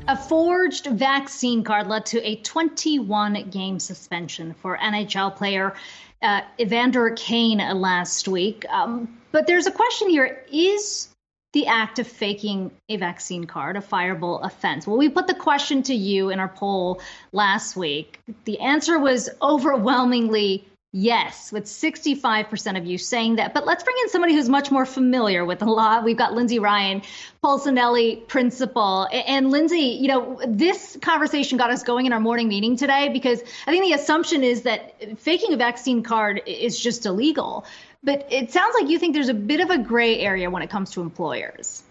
A forged vaccine card led to a 21-game suspension for NHL player Evander Kane last week. But there's a question here. Is the act of faking a vaccine card a fireable offense? Well, we put the question to you in our poll last week. The answer was overwhelmingly yes, with 65% of you saying that. But let's bring in somebody who's much more familiar with the law. We've got Lindsay Ryan, Polsinelli principal. And Lindsay, this conversation got us going in our morning meeting today because I think the assumption is that faking a vaccine card is just illegal. But it sounds like you think there's a bit of a gray area when it comes to employers.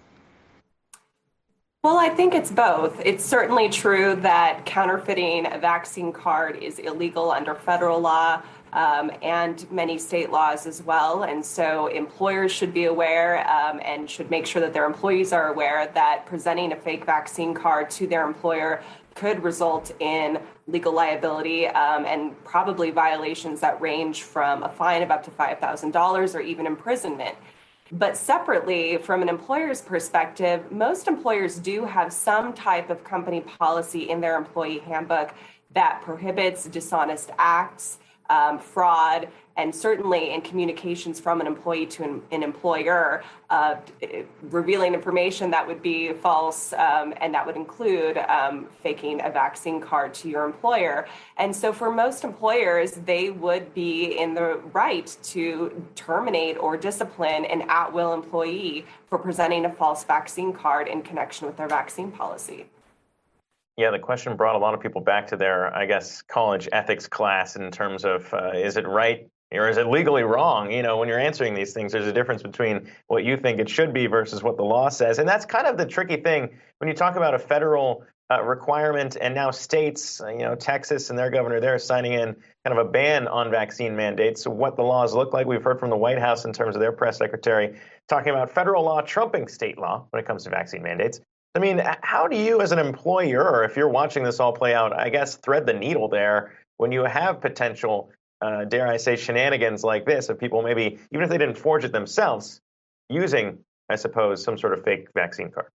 Well, I think it's both. It's certainly true that counterfeiting a vaccine card is illegal under federal law and many state laws as well. And so employers should be aware and should make sure that their employees are aware that presenting a fake vaccine card to their employer could result in legal liability and probably violations that range from a fine of up to $5,000 or even imprisonment. But separately, from an employer's perspective, most employers do have some type of company policy in their employee handbook that prohibits dishonest acts, fraud, and certainly in communications from an employee to an employer, revealing information that would be false, and that would include faking a vaccine card to your employer. And so for most employers, they would be in the right to terminate or discipline an at-will employee for presenting a false vaccine card in connection with their vaccine policy. Yeah, the question brought a lot of people back to their, college ethics class in terms of is it right or is it legally wrong? When you're answering these things, there's a difference between what you think it should be versus what the law says. And that's kind of the tricky thing when you talk about a federal requirement and now states, Texas and their governor there signing in kind of a ban on vaccine mandates. So what the laws look like, we've heard from the White House in terms of their press secretary talking about federal law trumping state law when it comes to vaccine mandates. I mean, how do you as an employer, if you're watching this all play out, thread the needle there when you have potential, dare I say, shenanigans like this of people maybe, even if they didn't forge it themselves, using, I suppose, some sort of fake vaccine card?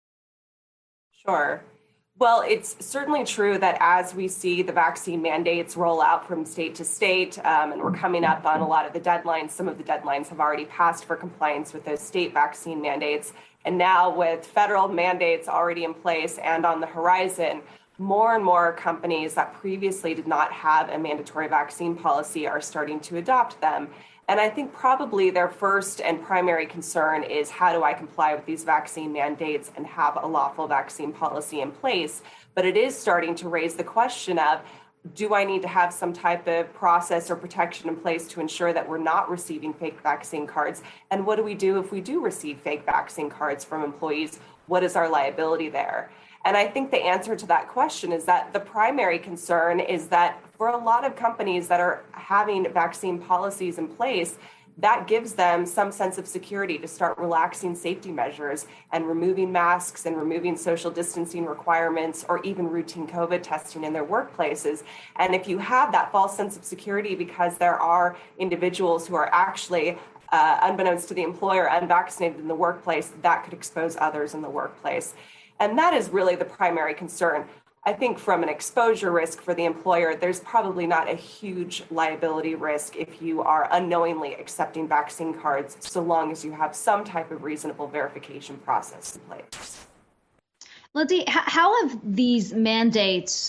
Sure. Well, it's certainly true that as we see the vaccine mandates roll out from state to state, and we're coming up on a lot of the deadlines, some of the deadlines have already passed for compliance with those state vaccine mandates. And now with federal mandates already in place and on the horizon, more and more companies that previously did not have a mandatory vaccine policy are starting to adopt them. And I think probably their first and primary concern is how do I comply with these vaccine mandates and have a lawful vaccine policy in place? But it is starting to raise the question of, do I need to have some type of process or protection in place to ensure that we're not receiving fake vaccine cards? And what do we do if we do receive fake vaccine cards from employees? What is our liability there? And I think the answer to that question is that the primary concern is that for a lot of companies that are having vaccine policies in place, that gives them some sense of security to start relaxing safety measures and removing masks and removing social distancing requirements or even routine COVID testing in their workplaces. And if you have that false sense of security because there are individuals who are actually unbeknownst to the employer, unvaccinated in the workplace, that could expose others in the workplace. And that is really the primary concern. I think from an exposure risk for the employer, there's probably not a huge liability risk if you are unknowingly accepting vaccine cards, so long as you have some type of reasonable verification process in place. Lindsay, how have these mandates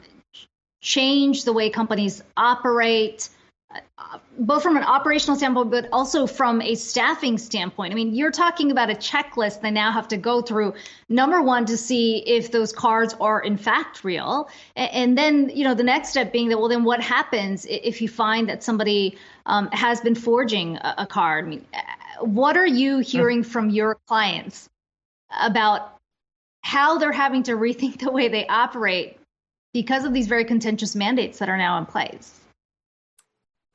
changed the way companies operate, both from an operational standpoint, but also from a staffing standpoint? I mean, you're talking about a checklist they now have to go through, number one, to see if those cards are in fact real. And then, the next step being that, well, then what happens if you find that somebody has been forging a card? I mean, what are you hearing from your clients about how they're having to rethink the way they operate because of these very contentious mandates that are now in place?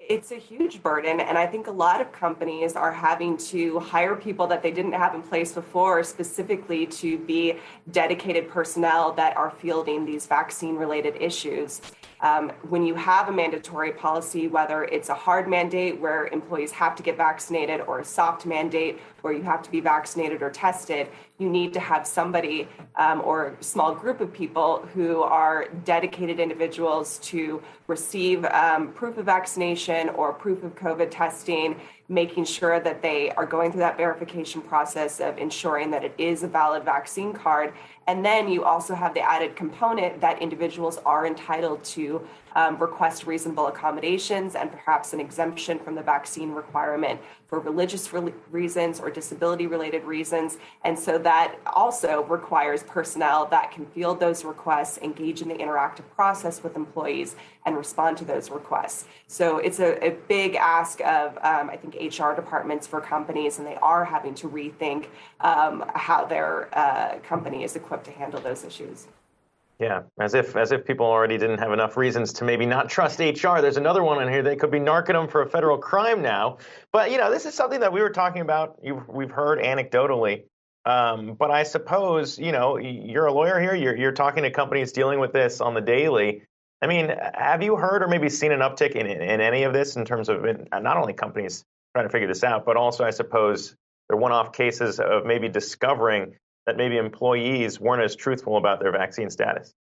It's a huge burden, and I think a lot of companies are having to hire people that they didn't have in place before, specifically to be dedicated personnel that are fielding these vaccine-related issues. When you have a mandatory policy, whether it's a hard mandate where employees have to get vaccinated or a soft mandate where you have to be vaccinated or tested, you need to have somebody or a small group of people who are dedicated individuals to receive proof of vaccination or proof of COVID testing, making sure that they are going through that verification process of ensuring that it is a valid vaccine card. And then you also have the added component that individuals are entitled to request reasonable accommodations and perhaps an exemption from the vaccine requirement for religious reasons or disability-related reasons. And so that also requires personnel that can field those requests, engage in the interactive process with employees, and respond to those requests. So it's a big ask of, I think, HR departments for companies, and they are having to rethink how their company is equipped to handle those issues. Yeah, as if people already didn't have enough reasons to maybe not trust HR. There's another one in here. They could be narking them for a federal crime now. But, this is something that we were talking about. We've heard anecdotally. But I suppose, you're a lawyer here. You're talking to companies dealing with this on the daily. I mean, have you heard or maybe seen an uptick in any of this in terms of not only companies trying to figure this out, but also, I suppose, there are one-off cases of maybe discovering that maybe employees weren't as truthful about their vaccine status?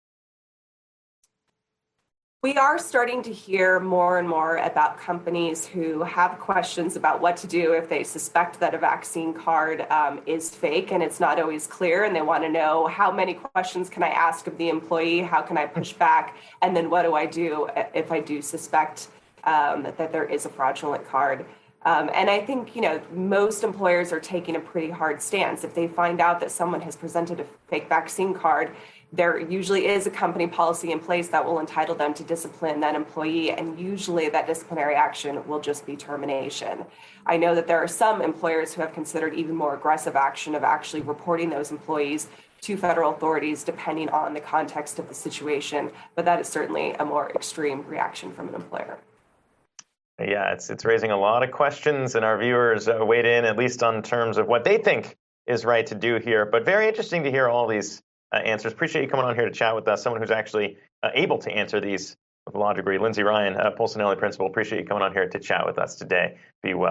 We are starting to hear more and more about companies who have questions about what to do if they suspect that a vaccine card is fake and it's not always clear, and they want to know how many questions can I ask of the employee, how can I push back, and then what do I do if I do suspect that there is a fraudulent card. And I think, most employers are taking a pretty hard stance. If they find out that someone has presented a fake vaccine card, there usually is a company policy in place that will entitle them to discipline that employee, and usually that disciplinary action will just be termination. I know that there are some employers who have considered even more aggressive action of actually reporting those employees to federal authorities, depending on the context of the situation, but that is certainly a more extreme reaction from an employer. Yeah, it's raising a lot of questions, and our viewers weighed in, at least on terms of what they think is right to do here. But very interesting to hear all these answers. Appreciate you coming on here to chat with us, someone who's actually able to answer these with a law degree. Lindsay Ryan, Polsinelli Principal, appreciate you coming on here to chat with us today. Be well.